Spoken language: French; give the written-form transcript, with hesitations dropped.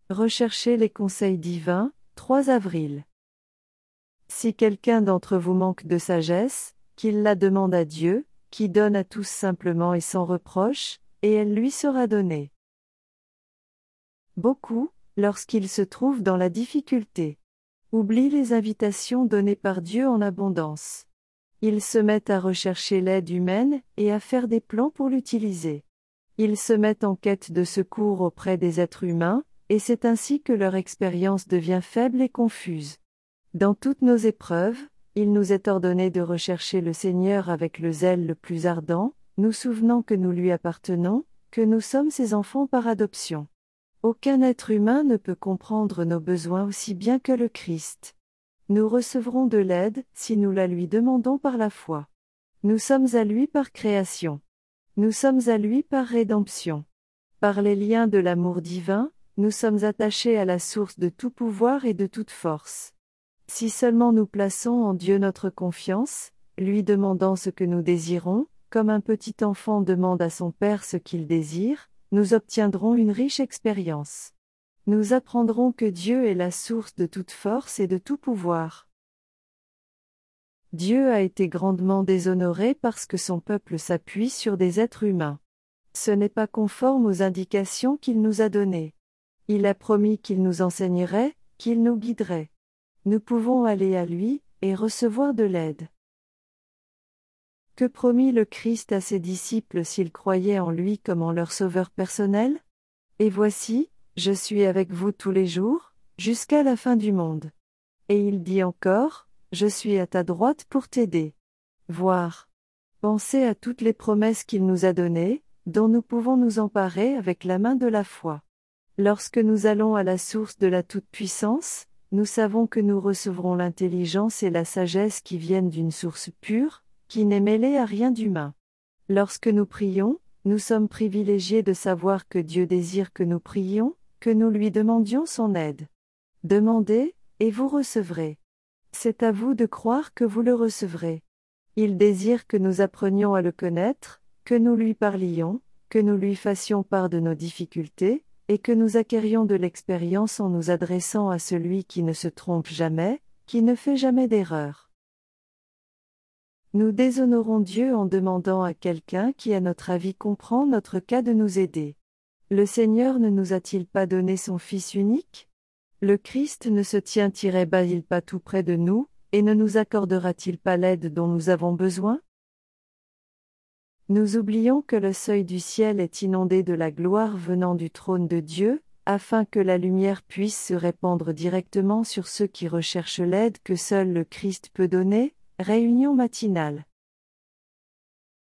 Recherchez les conseils divins, 3 avril. Si quelqu'un d'entre vous manque de sagesse, qu'il la demande à Dieu, qui donne à tous simplement et sans reproche, et elle lui sera donnée. Beaucoup, lorsqu'ils se trouvent dans la difficulté, oublient les invitations données par Dieu en abondance. Ils se mettent à rechercher l'aide humaine et à faire des plans pour l'utiliser. Ils se mettent en quête de secours auprès des êtres humains, et c'est ainsi que leur expérience devient faible et confuse. Dans toutes nos épreuves, il nous est ordonné de rechercher le Seigneur avec le zèle le plus ardent, nous souvenant que nous lui appartenons, que nous sommes ses enfants par adoption. Aucun être humain ne peut comprendre nos besoins aussi bien que le Christ. Nous recevrons de l'aide si nous la lui demandons par la foi. Nous sommes à lui par création. Nous sommes à lui par rédemption. Par les liens de l'amour divin, nous sommes attachés à la source de tout pouvoir et de toute force. Si seulement nous plaçons en Dieu notre confiance, lui demandant ce que nous désirons, comme un petit enfant demande à son père ce qu'il désire, nous obtiendrons une riche expérience. Nous apprendrons que Dieu est la source de toute force et de tout pouvoir. Dieu a été grandement déshonoré parce que son peuple s'appuie sur des êtres humains. Ce n'est pas conforme aux indications qu'il nous a données. Il a promis qu'il nous enseignerait, qu'il nous guiderait. Nous pouvons aller à lui, et recevoir de l'aide. Que promit le Christ à ses disciples s'ils croyaient en lui comme en leur sauveur personnel? Et voici, je suis avec vous tous les jours, jusqu'à la fin du monde. Et il dit encore, je suis à ta droite pour t'aider. Voir. Pensez à toutes les promesses qu'il nous a données, dont nous pouvons nous emparer avec la main de la foi. Lorsque nous allons à la source de la toute-puissance, nous savons que nous recevrons l'intelligence et la sagesse qui viennent d'une source pure, qui n'est mêlée à rien d'humain. Lorsque nous prions, nous sommes privilégiés de savoir que Dieu désire que nous prions, que nous lui demandions son aide. Demandez, et vous recevrez. C'est à vous de croire que vous le recevrez. Il désire que nous apprenions à le connaître, que nous lui parlions, que nous lui fassions part de nos difficultés, et que nous acquérions de l'expérience en nous adressant à celui qui ne se trompe jamais, qui ne fait jamais d'erreur. Nous déshonorons Dieu en demandant à quelqu'un qui à notre avis comprend notre cas de nous aider. Le Seigneur ne nous a-t-il pas donné son Fils unique? Le Christ ne se tient-il pas tout près de nous, et ne nous accordera-t-il pas l'aide dont nous avons besoin? Nous oublions que le seuil du ciel est inondé de la gloire venant du trône de Dieu, afin que la lumière puisse se répandre directement sur ceux qui recherchent l'aide que seul le Christ peut donner. Réunion matinale.